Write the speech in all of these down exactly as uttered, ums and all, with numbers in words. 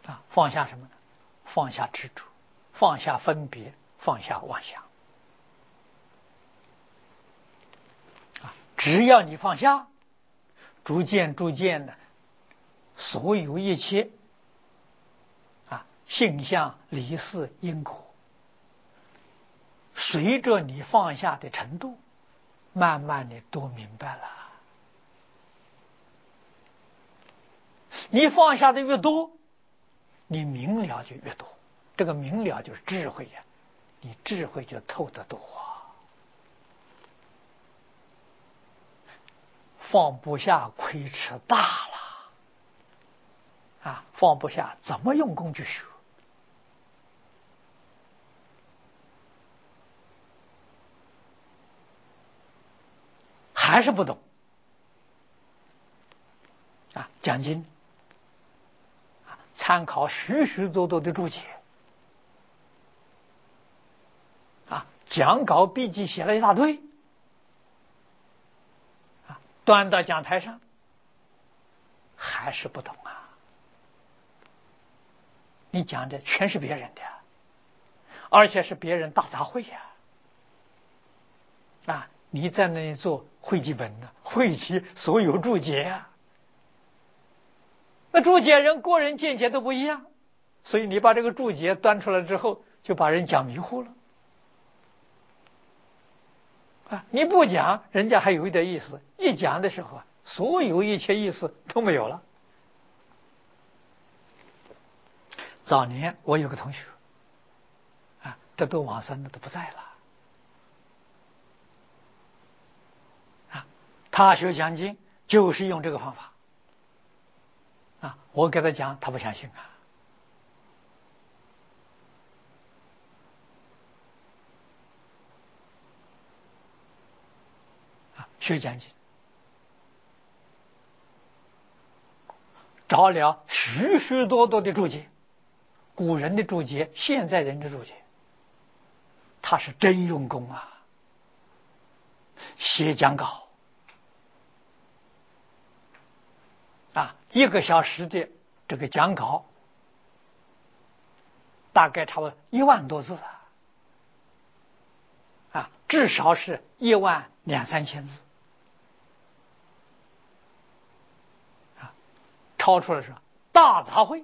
啊，放下什么呢？放下执着，放下分别，放下妄想。啊，只要你放下，逐渐逐渐的，所有一切啊，性相离事因果，随着你放下的程度，慢慢的都明白了。你放下的越多，你明了就越多。这个明了就是智慧呀，你智慧就透得多啊。放不下，亏吃大了啊！放不下，怎么用功去学？还是不懂啊！讲经啊，参考许许多多的注解啊，讲稿笔记写了一大堆啊，端到讲台上，还是不懂啊！你讲的全是别人的，而且是别人大杂烩呀！啊，你在那里做汇集本呢，汇集所有注解啊。那注解人个人见解都不一样，所以你把这个注解端出来之后，就把人讲迷糊了。啊，你不讲，人家还有一点意思；一讲的时候啊，所有一切意思都没有了。早年我有个同学，啊，这都往生了，都不在了。啊，他学讲经就是用这个方法。啊，我给他讲，他不相信啊。啊，学讲经，找了许许多多的注解，古人的注解，现在人的注解，他是真用功啊，写讲稿啊，一个小时的这个讲稿，大概差不多一万多字啊，啊，至少是一万两三千字啊，超出了是大杂烩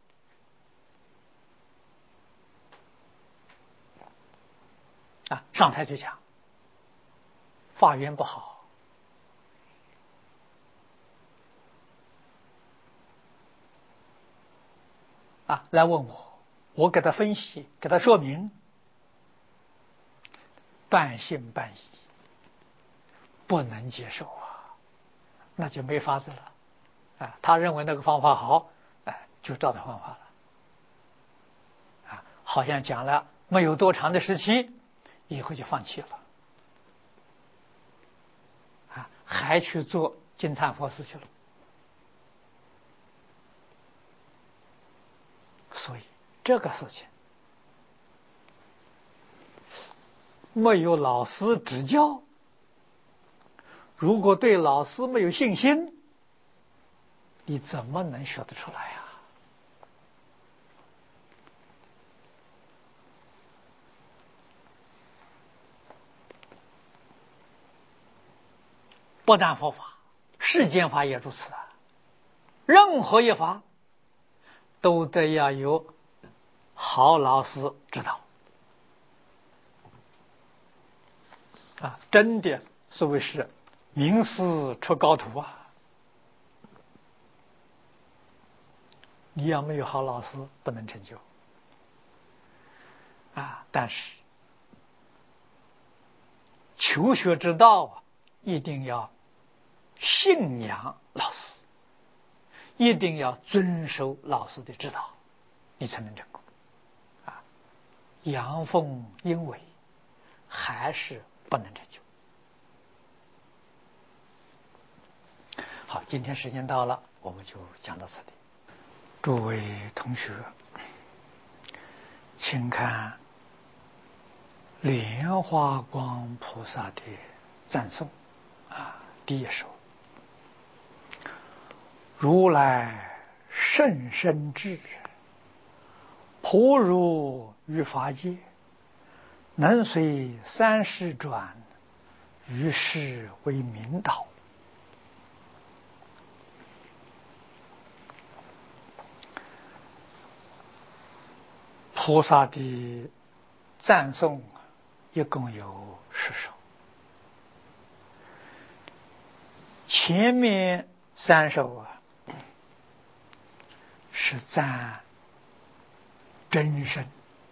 啊，上台就讲，法源不好。啊，来问我，我给他分析，给他说明，半信半疑，不能接受啊，那就没法子了啊。他认为那个方法好，哎，就照他方法了啊。好像讲了没有多长的时期，以后就放弃了啊，还去做金忏佛事去了。所以这个事情没有老师指教，如果对老师没有信心，你怎么能学得出来呀？不但佛法，世间法也如此啊。任何一法都得要有好老师指导啊！真的所谓是名师出高徒啊！你要没有好老师，不能成就啊！但是求学之道啊，一定要信仰老师，一定要遵守老师的指导，你才能成功啊！阳奉阴违还是不能成就。好，今天时间到了，我们就讲到此地。诸位同学，请看莲花光菩萨的赞颂啊，第一首：如来甚深智， 普如于法界，能随三世转，于是为明导。菩萨的赞颂一共有十首，前面三首啊是赞真身，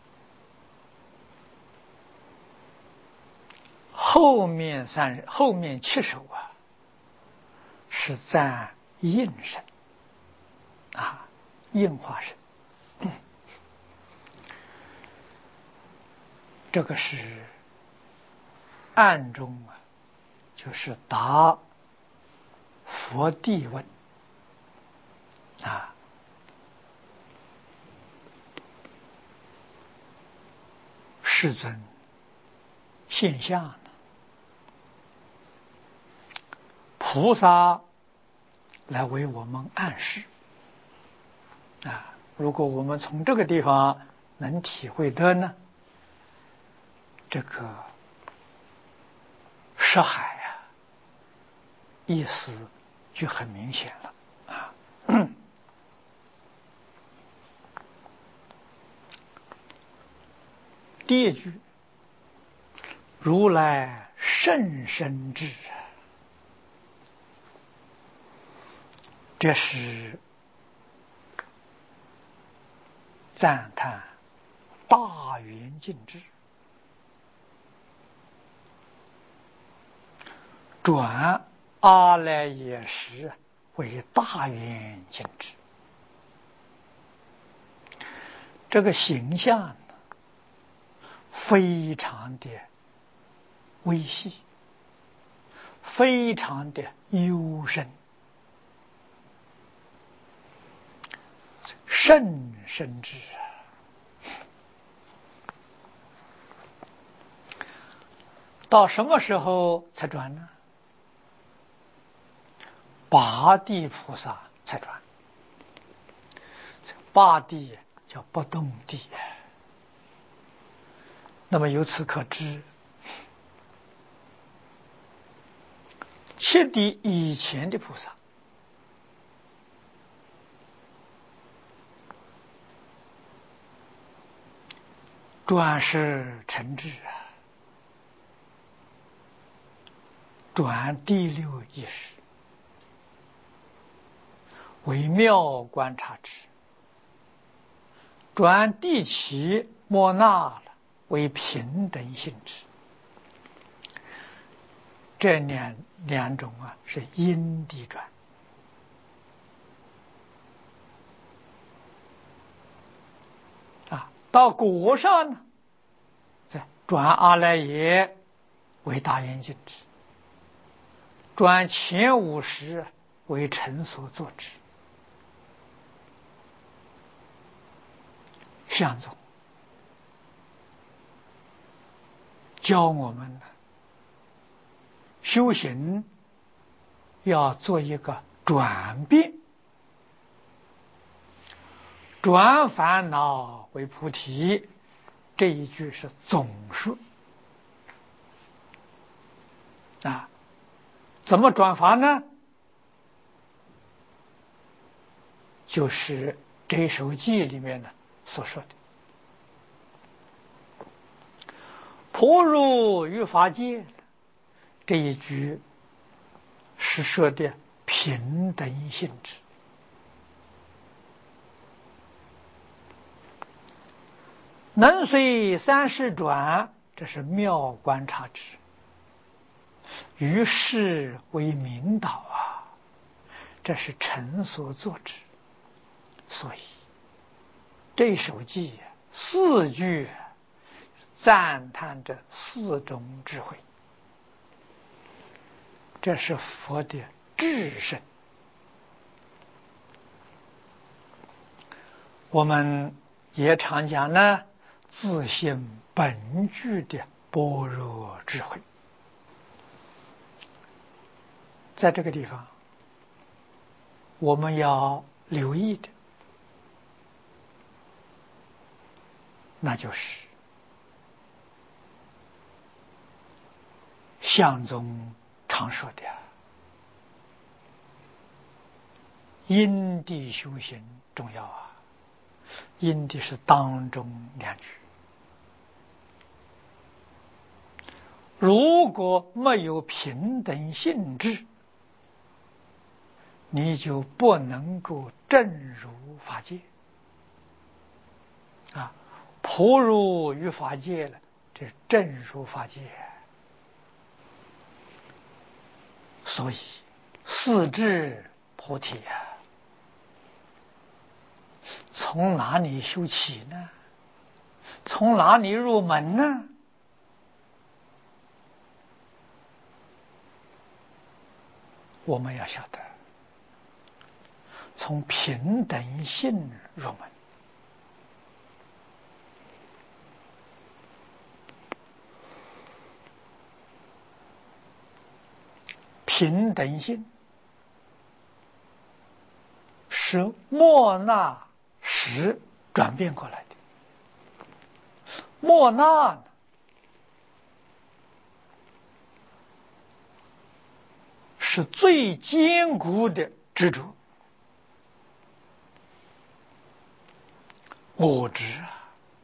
后面三后面七首啊是赞应身啊，应化身。这个是暗中啊，就是答佛地问啊。世尊现象呢？菩萨来为我们暗示啊。如果我们从这个地方能体会得呢，这个识海啊，意思就很明显了啊。第一句，如来甚深智，这是赞叹大圆净智，转阿赖耶识为大圆净智。这个形象呢，非常的微细，非常的幽深，甚深智啊！到什么时候才转呢？八地菩萨才转。八地叫不动地。那么由此可知，七地以前的菩萨转世成智啊，转第六意识为妙观察智，转第七莫那了为平等性质。这两两种啊是因地转啊。到果上呢，再转阿赖耶为大圆净智，转前五识为成所作智。向总教我们呢，修行要做一个转变，转烦恼为菩提，这一句是总说啊。怎么转法呢？就是这首偈里面呢所说的，普如于法界，这一句是说的平等性质。能随三世转，这是妙观察智，于是为明导啊，这是成所作智。所以这首偈四句赞叹着四种智慧，这是佛的智胜。我们也常讲呢，自性本具的般若智慧。在这个地方我们要留意的， 那就是相宗常说的因地修行重要啊，因地是当中两句。如果没有平等性质，你就不能够正入法界啊，普入于法界了，这正入法界。所以四智菩提啊，从哪里修起呢？从哪里入门呢？我们要晓得，从平等性入门。平等性是莫那时转变过来的。莫那呢，是最坚固的执着。我执啊，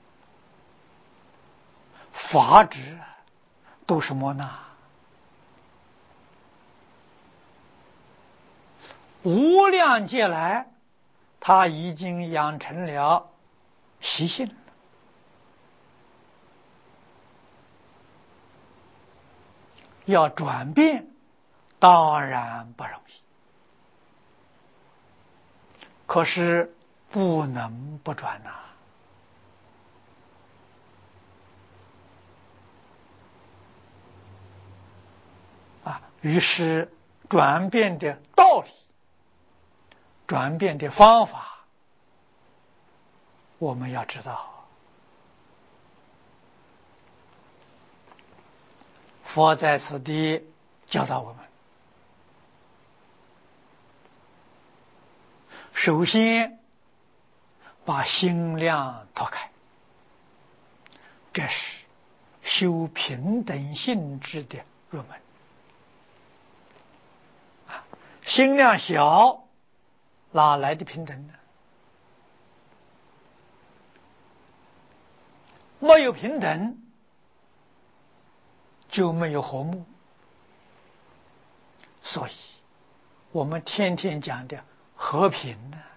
法执啊，都是莫那。无量劫来，他已经养成了习性了。要转变，当然不容易，可是不能不转呐、啊！啊，于是转变的道理，转变的方法，我们要知道。佛在此地教导我们，首先把心量脱开，这是修平等性质的入门。心量小，哪来的平等呢？没有平等，就没有和睦。所以我们天天讲的和平呢，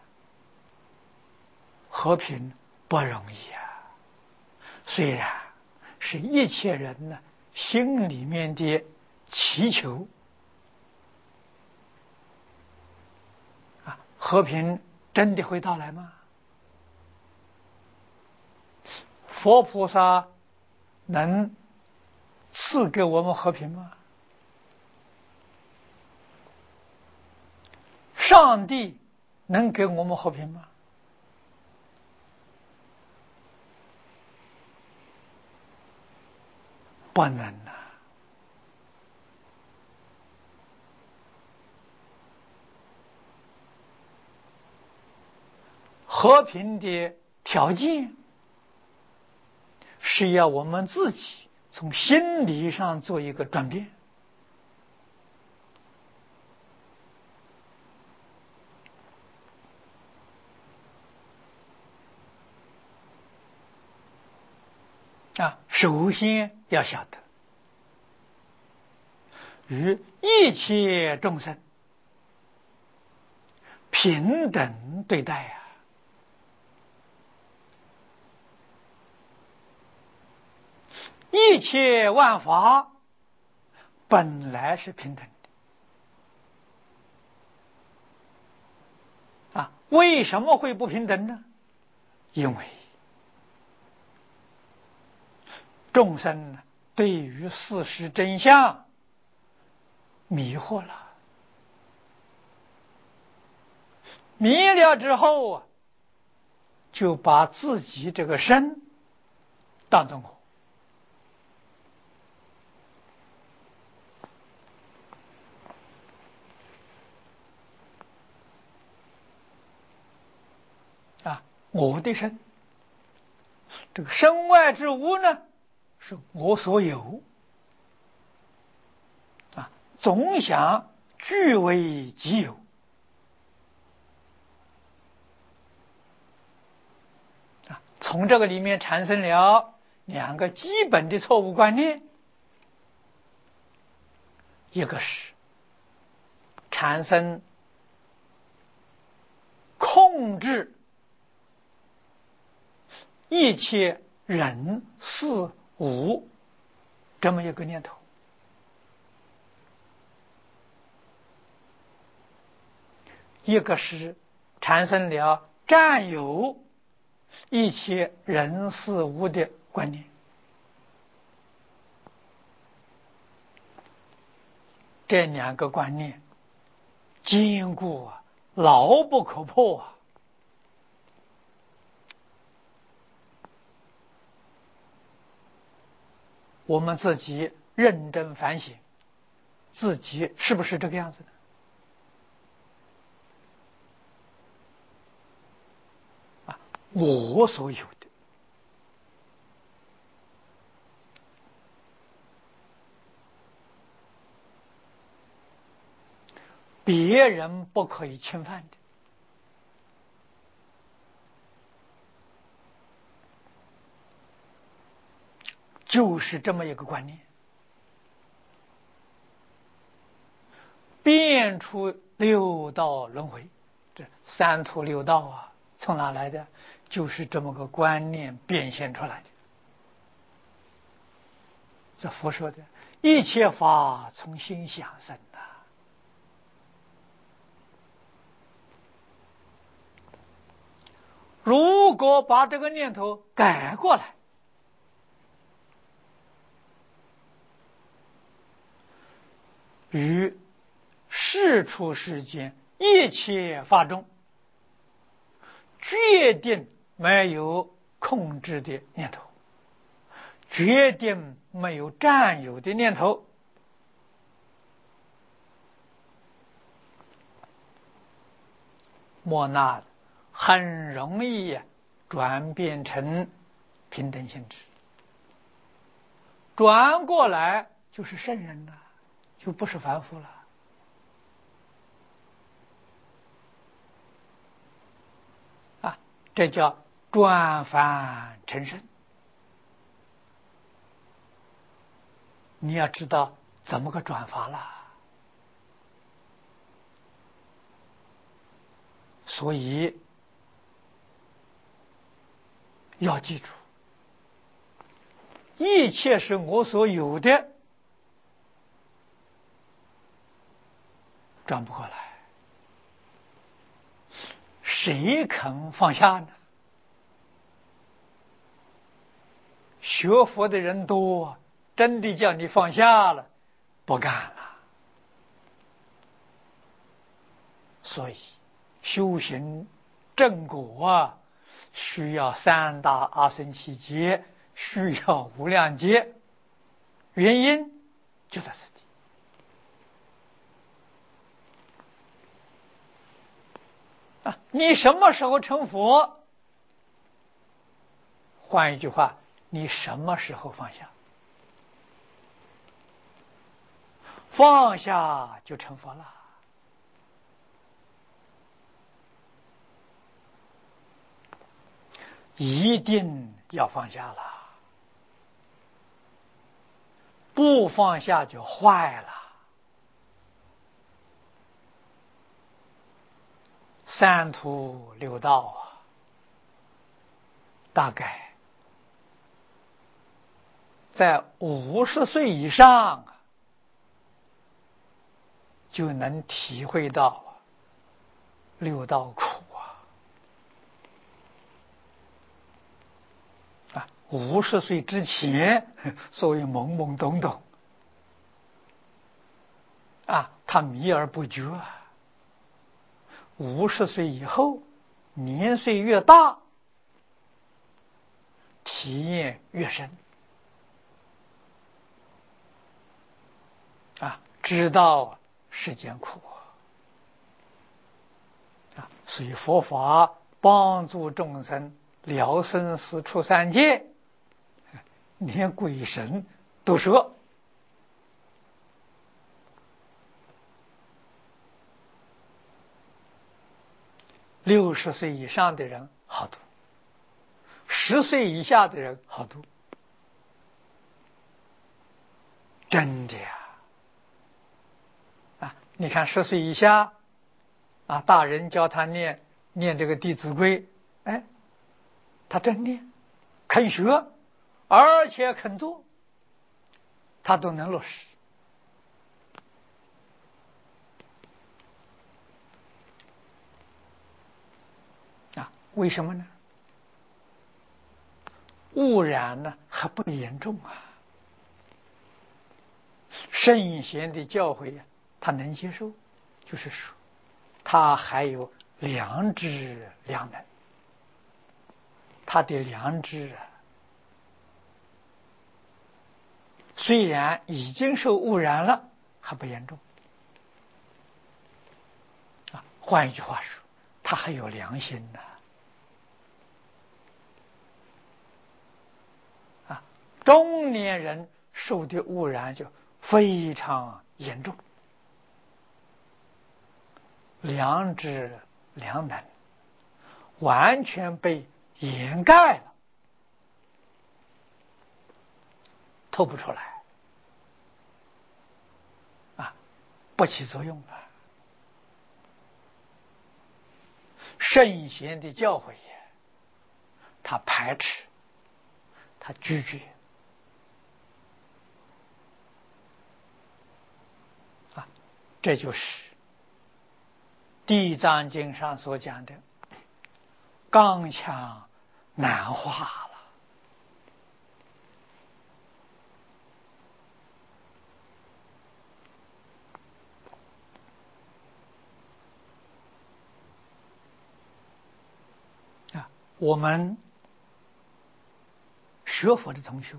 和平不容易啊。虽然是一切人呢心里面的祈求啊，和平真的会到来吗？佛菩萨能赐给我们和平吗？上帝能给我们和平吗？不能啊！和平的条件是要我们自己从心理上做一个转变。啊，首先要晓得，与一切众生平等对待啊！一切万法本来是平等的啊，为什么会不平等呢？因为众生对于事实真相迷惑了，迷了之后啊，就把自己这个身当成我。啊，我的身， 这个身外之物呢，是我所有啊，总想据为己有啊，从这个里面产生了两个基本的错误观念，一个是产生控制一切人事物这么一个念头，一个是产生了占有一切人事物的观念。这两个观念坚固啊，牢不可破啊。我们自己认真反省，自己是不是这个样子的？啊，我所有的，别人不可以侵犯的，就是这么一个观念。变出六道轮回，这三途六道啊，从哪来的？就是这么个观念变现出来的。这佛说的，一切法从心想生的。如果把这个念头改过来，与世出世间一切法中，决定没有控制的念头，决定没有占有的念头。莫那很容易转变成平等性质，转过来就是圣人了，就不是凡夫了。啊，这叫转凡成圣。你要知道怎么个转法了。所以要记住，一切是我所有的，转不过来，谁肯放下呢？学佛的人多，真的叫你放下了，不干了。所以修行正果啊，需要三大阿僧祇劫，需要无量劫，原因就在这里。啊，你什么时候成佛？换一句话，你什么时候放下？放下就成佛了。一定要放下了，不放下就坏了。三途六道啊，大概在五十岁以上就能体会到六道苦啊！五十岁之前，所谓懵懵懂懂啊，他迷而不觉。五十岁以后，年岁越大，体验越深啊，知道世间苦啊，所以佛法帮助众生了生死出三界， 连鬼神都说。六十岁以上的人好读，十岁以下的人好读，真的呀！啊，你看十岁以下，啊，大人教他念念这个《弟子规》，哎，他真念，肯学，而且肯做，他都能落实。为什么呢？污染呢还不严重啊，圣贤的教诲呀，他能接受，就是说他还有良知良能，他的良知啊，虽然已经受污染了，还不严重啊。换一句话说，他还有良心呢。中年人受的污染就非常严重，良知良能完全被掩盖了，透不出来啊，不起作用了。圣贤的教诲，他排斥，他拒绝。这就是《地藏经》上所讲的刚强难化了啊！我们学佛的同学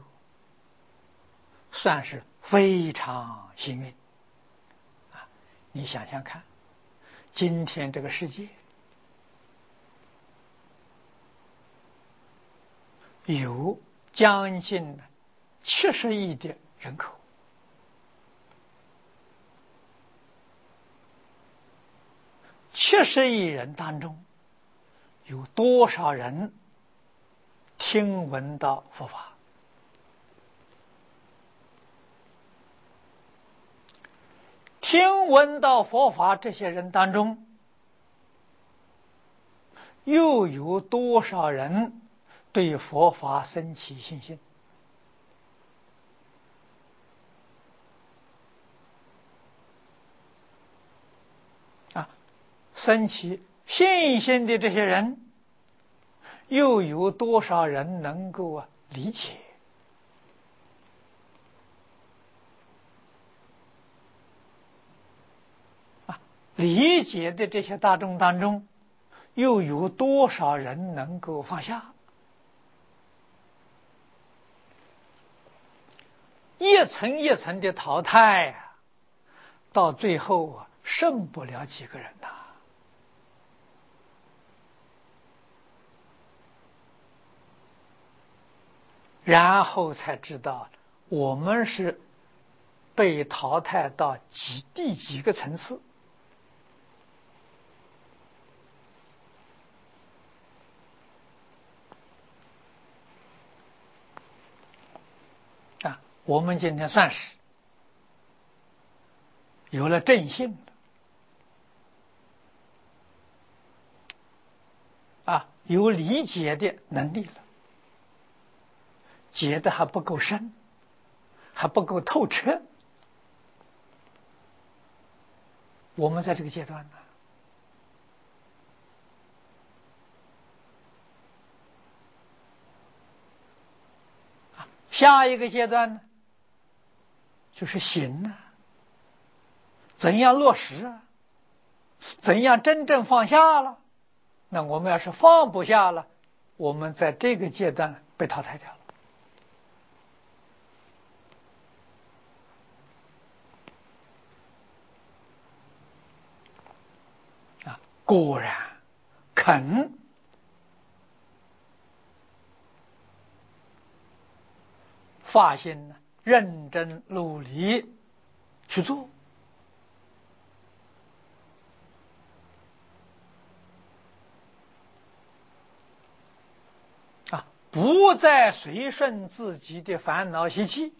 算是非常幸运啊！你想想看，今天这个世界有将近七十亿的人口，七十亿人当中，有多少人听闻到佛法？听闻到佛法这些人当中，又有多少人对佛法生起信心？啊，生起信心的这些人，又有多少人能够啊理解？啊，理解的这些大众当中，又有多少人能够放下？一层一层的淘汰啊，到最后啊，剩不了几个人呐。然后才知道我们是被淘汰到几第几个层次。啊，我们今天算是有了正信了，啊，有理解的能力了，解的还不够深，还不够透彻。我们在这个阶段呢，啊，下一个阶段呢，就是行啊，怎样落实啊？怎样真正放下了？那我们要是放不下了，我们在这个阶段被淘汰掉了。啊，果然肯发心呢，认真努力去做啊，不再随顺自己的烦恼习气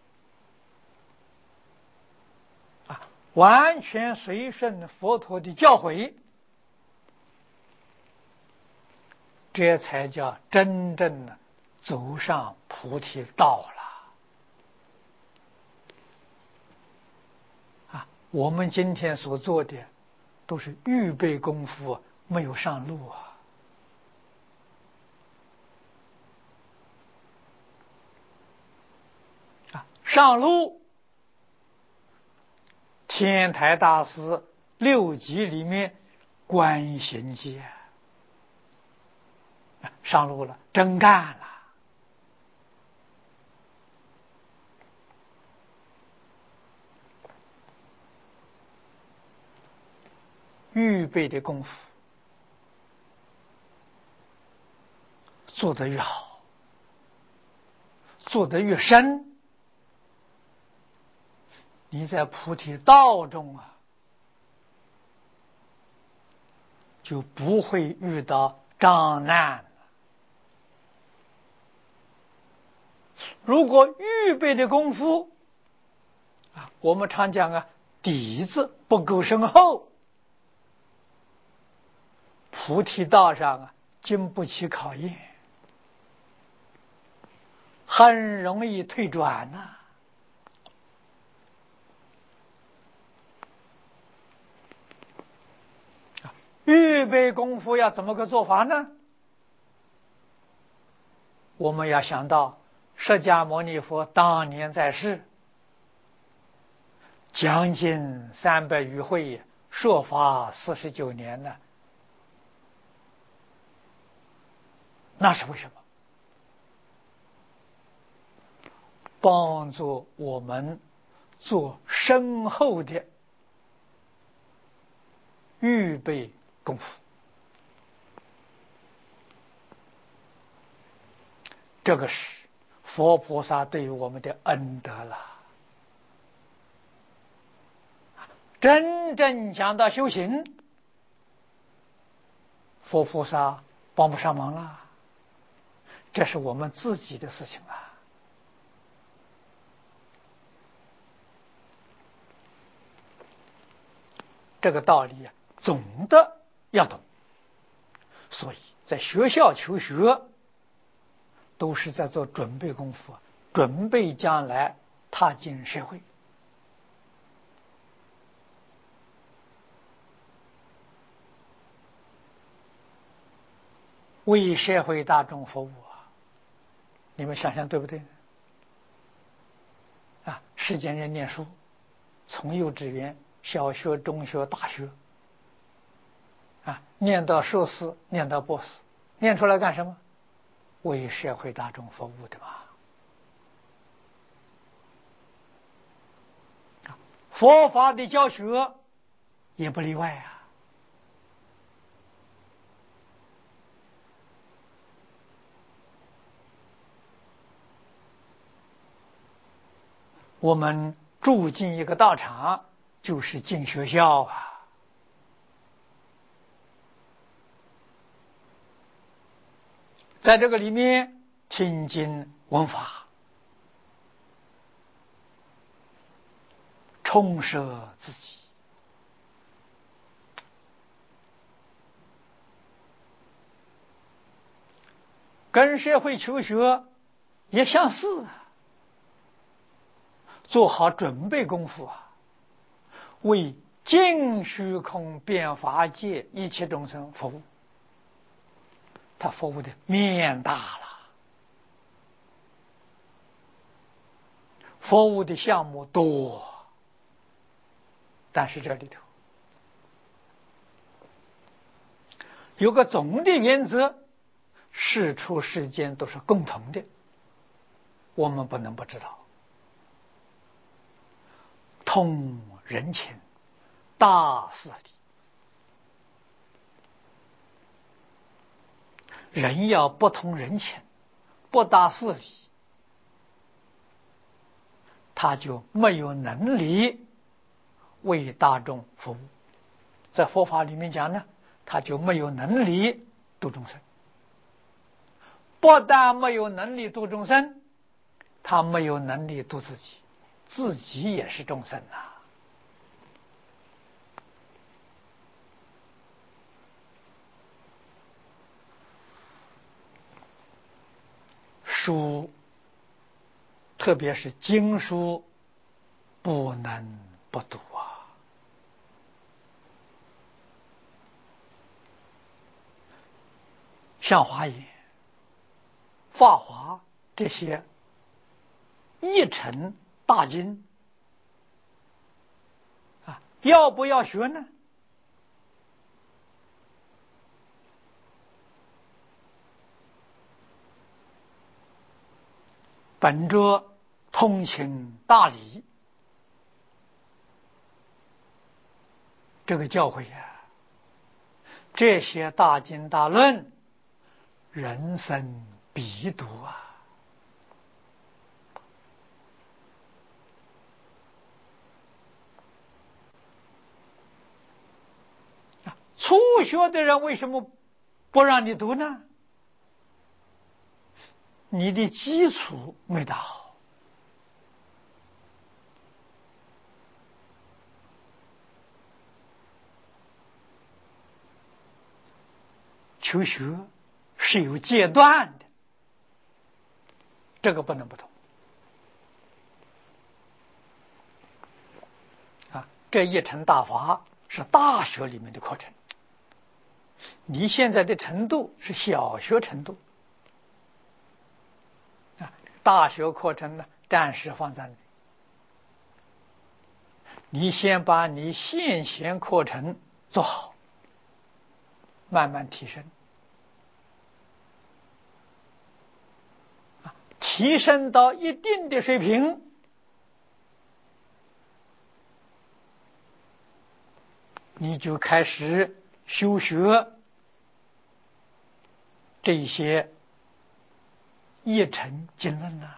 啊，完全随顺佛陀的教诲，这才叫真正的走上菩提道了啊！我们今天所做的都是预备功夫，没有上路啊！啊，上路，天台大师六集里面观行戒，上路了，真干了。预备的功夫做得越好，做得越深，你在菩提道中啊，就不会遇到障难了。如果预备的功夫啊，我们常讲啊，底子不够深厚，菩提道上啊，经不起考验，很容易退转呐、啊。预备功夫要怎么个做法呢？我们要想到释迦牟尼佛当年在世，将近三百余会，说法四十九年呢。那是为什么？帮助我们做深厚的预备功夫。这个是佛菩萨对于我们的恩德了。真正讲到修行，佛菩萨帮不上忙了，这是我们自己的事情啊。这个道理啊，总的要懂。所以在学校求学，都是在做准备功夫，准备将来踏进社会。为社会大众服务啊，你们想想对不对？啊，世间人念书，从幼稚园、小学、中学、大学，啊，念到硕士，念到博士，念出来干什么？为社会大众服务的嘛。佛法的教学也不例外啊。我们住进一个道场，就是进学校啊。在这个里面听经闻法，充实自己，跟社会求学也相似啊。做好准备功夫啊，为尽虚空遍法界一切众生服务，他服务的面大了，服务的项目多，但是这里头有个总的原则，事出世间都是共同的，我们不能不知道。通人情，大事理。人要不通人情，不大事理， 他就没有能力为大众服务。在佛法里面讲呢，他就没有能力度众生。不但没有能力度众生，他没有能力度自己，自己也是众生啊。书，特别是经书，不能不读啊。像华严、法华这些译成大经啊，要不要学呢？本着通情达理这个教诲呀，这些大经大论，人生必读啊！初学的人为什么不让你读呢？你的基础没打好。求学是有阶段的，这个不能不懂啊！这一乘大法是大学里面的课程，你现在的程度是小学程度啊，大学课程呢暂时放在那里，你先把你现前课程做好，慢慢提升。提升到一定的水平，你就开始修学这些译成经论了，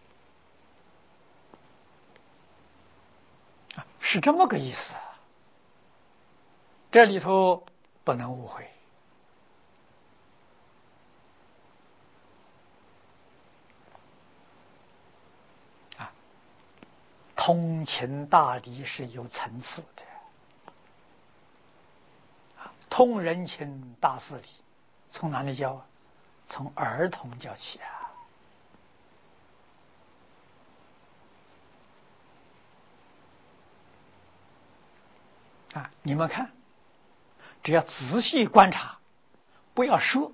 是这么个意思。这里头不能误会。通情达理是有层次的，通人情达事理，从哪里教啊？从儿童教起啊！啊，你们看，只要仔细观察，不要说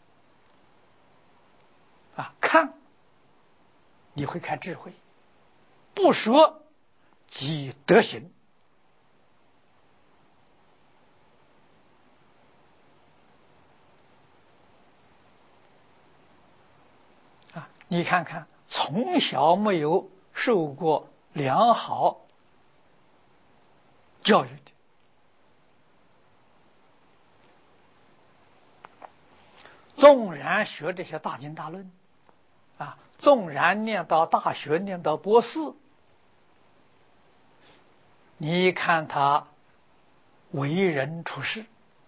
啊，看你会开智慧，不说即德行。你看看，从小没有受过良好教育的，纵然学这些大经大论啊，纵然念到大学，念到博士，你看他为人处事，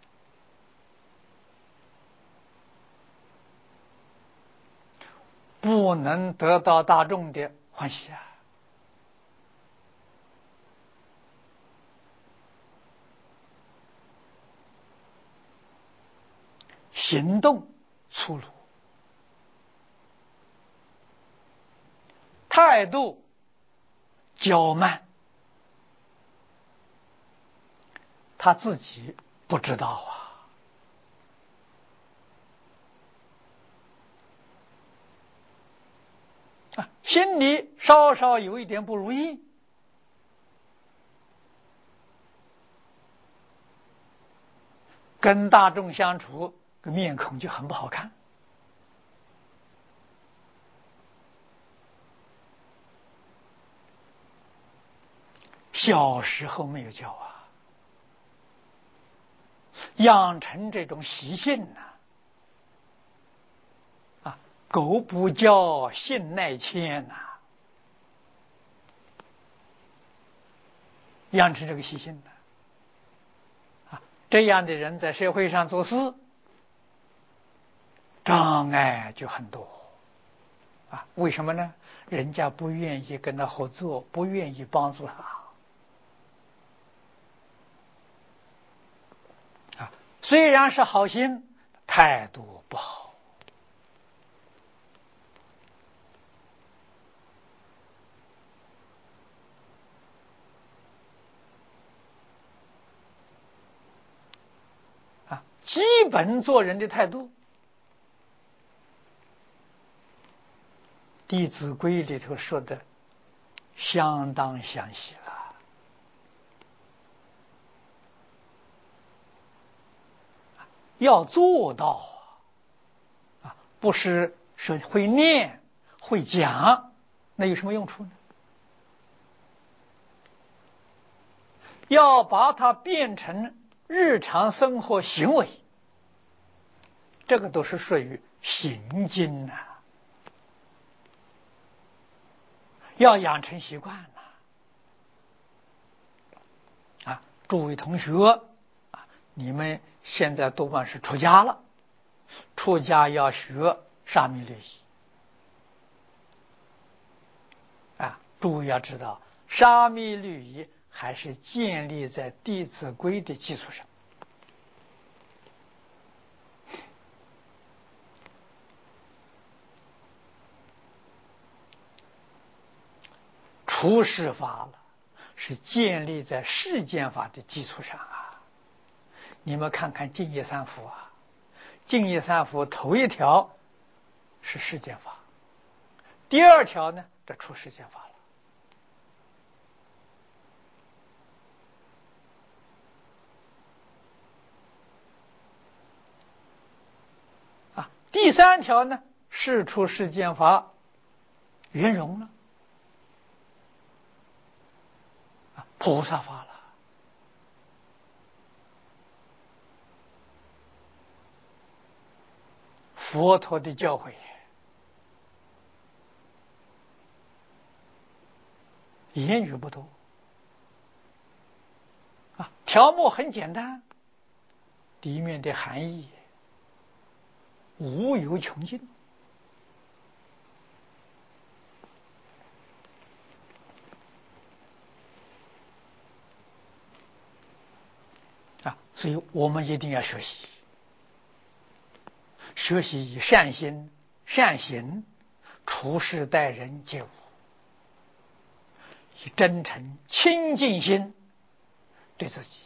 不能得到大众的欢喜啊！行动粗鲁，态度骄慢，他自己不知道啊。啊，心里稍稍有一点不如意，跟大众相处，个面孔就很不好看。小时候没有教啊，养成这种习性呢、啊，啊，狗不教，性乃迁呐、啊。 养成这个习性的啊，这样的人在社会上做事障碍就很多啊。为什么呢？人家不愿意跟他合作，不愿意帮助他啊。虽然是好心，态度不好。基本做人的态度，《弟子规》里头说的相当详细了。要做到啊，不是说会念会讲，那有什么用处呢？要把它变成日常生活行为，这个都是属于行经呐、啊，要养成习惯呐、啊。啊，诸位同学啊，你们现在多半是出家了，出家要学沙弥律仪啊。诸位要知道，沙弥律仪还是建立在《弟子规》的基础上。出世法了，是建立在世间法的基础上啊。你们看看净业三福啊，净业三福头一条是世间法，第二条呢，这出世间法了啊。第三条呢，是出世间法圆融了啊，菩萨法了。佛陀的教诲言语不多啊，条目很简单，里面的含义无有穷尽啊，所以我们一定要学习，学习以善心、善行处事待人接物，以真诚清净心对自己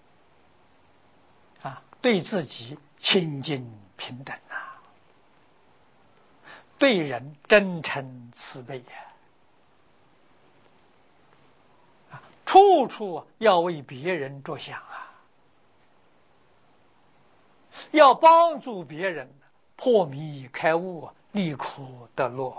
啊，对自己清净平等啊，对人真诚慈悲呀、啊，处处要为别人着想啊，要帮助别人破迷开悟，离苦得乐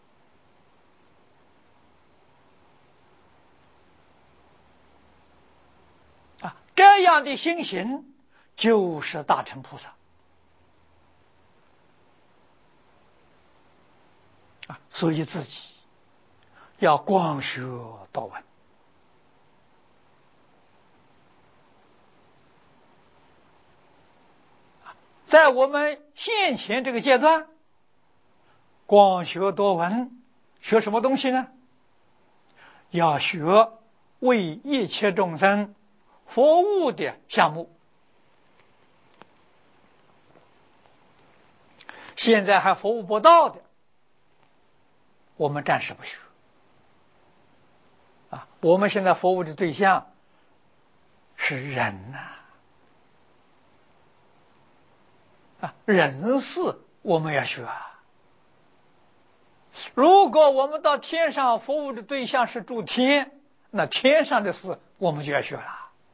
啊，这样的心行就是大乘菩萨啊。所以自己要广学多闻，在我们现前这个阶段，广学多闻，学什么东西呢？要学为一切众生服务的项目。现在还服务不到的，我们暂时不学啊。我们现在服务的对象是人呐、啊，人事我们要学啊。如果我们到天上服务的对象是诸天，那天上的事我们就要学了。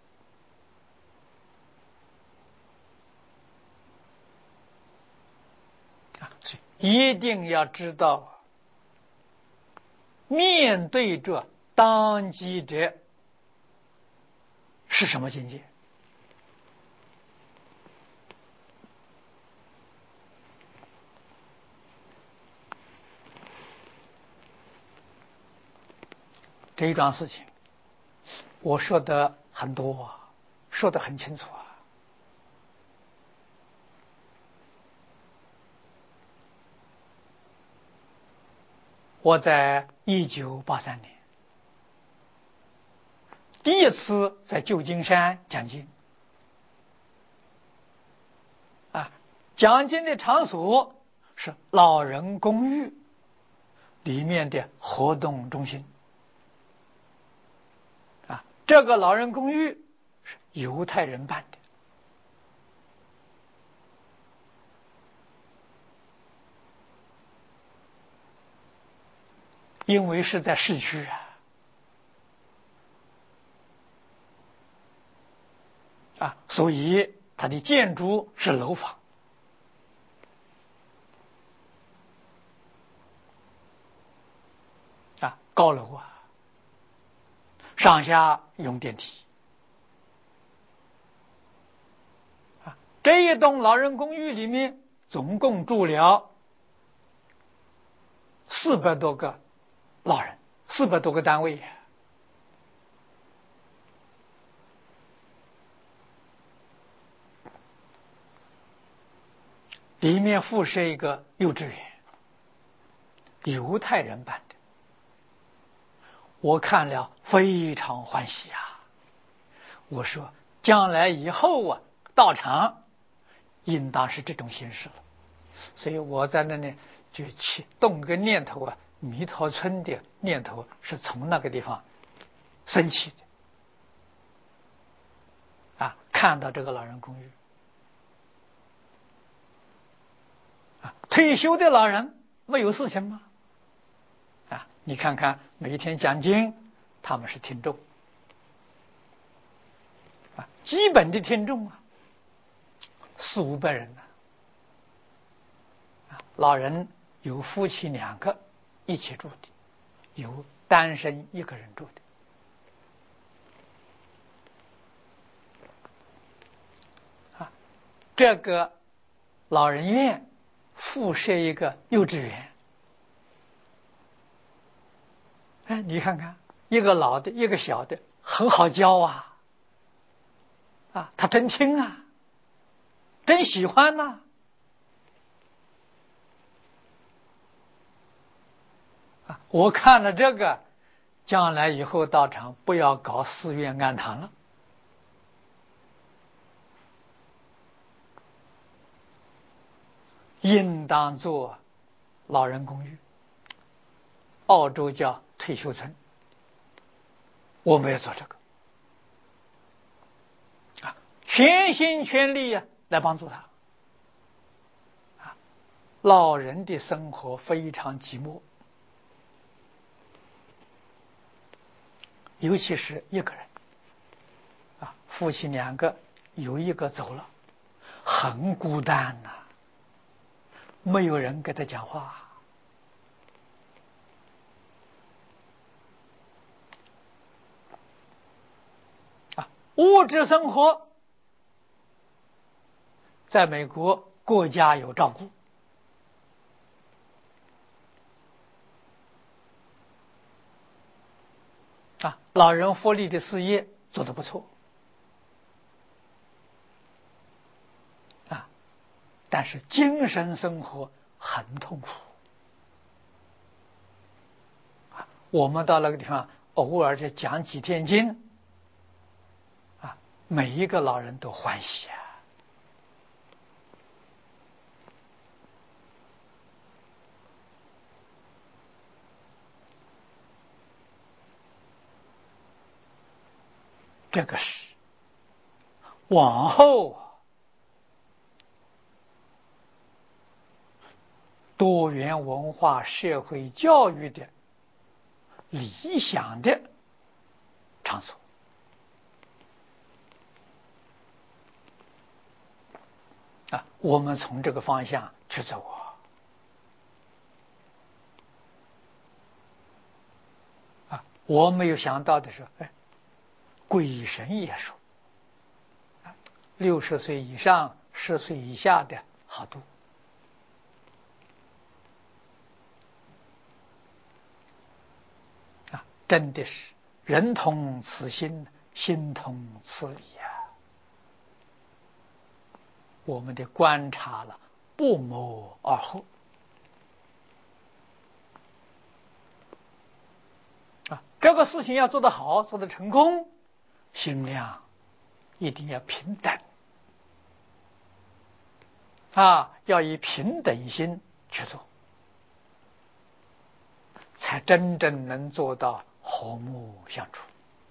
啊，所以一定要知道，面对着当机者是什么境界。这一桩事情我说的很多啊，说的很清楚啊。我在一九八三年第一次在旧金山讲经啊，讲经的场所是老人公寓里面的活动中心啊，这个老人公寓是犹太人办的，因为是在市区啊，啊，所以它的建筑是楼房。啊，高楼啊，上下用电梯啊。这一栋老人公寓里面总共住了四百多个老人，四百多个单位，里面附设一个幼稚园，犹太人办的。我看了非常欢喜啊！我说将来以后啊，道场应当是这种形式了。所以我在那里就起动个念头啊，弥陀村的念头是从那个地方升起的啊。看到这个老人公寓啊，退休的老人没有事情吗？啊，你看看每一天讲经，他们是听众啊，基本的听众啊，四五百人呢、啊。老人有夫妻两个一起住的，有单身一个人住的。啊，这个老人院附设一个幼稚园。哎，你看看，一个老的，一个小的，很好教啊！啊，他真听啊，真喜欢呐、啊！啊，我看了这个，将来以后道场不要搞寺院庵堂了，应当做老人公寓。澳洲叫退休村，我们要做这个啊，全心全力啊来帮助他啊。老人的生活非常寂寞，尤其是一个人啊，夫妻两个有一个走了，很孤单呐、啊，没有人跟他讲话。物质生活在美国国家有照顾啊，老人福利的事业做得不错啊，但是精神生活很痛苦啊。我们到那个地方偶尔就讲几天经啊，每一个老人都欢喜啊。这个是往后多元文化社会教育的理想的场所啊，我们从这个方向去走啊。啊，我没有想到的是，哎，鬼神也说，六十岁以上、十岁以下的好度啊，真的是人同此心，心同此理啊！我们的观察了，不谋而合啊！这个事情要做得好，做得成功，心量一定要平等啊，要以平等心去做，才真正能做到和睦相处。